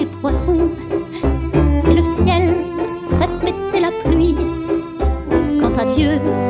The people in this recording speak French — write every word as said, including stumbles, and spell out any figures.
les poissons, et le ciel fait péter la pluie. Quant à Dieu,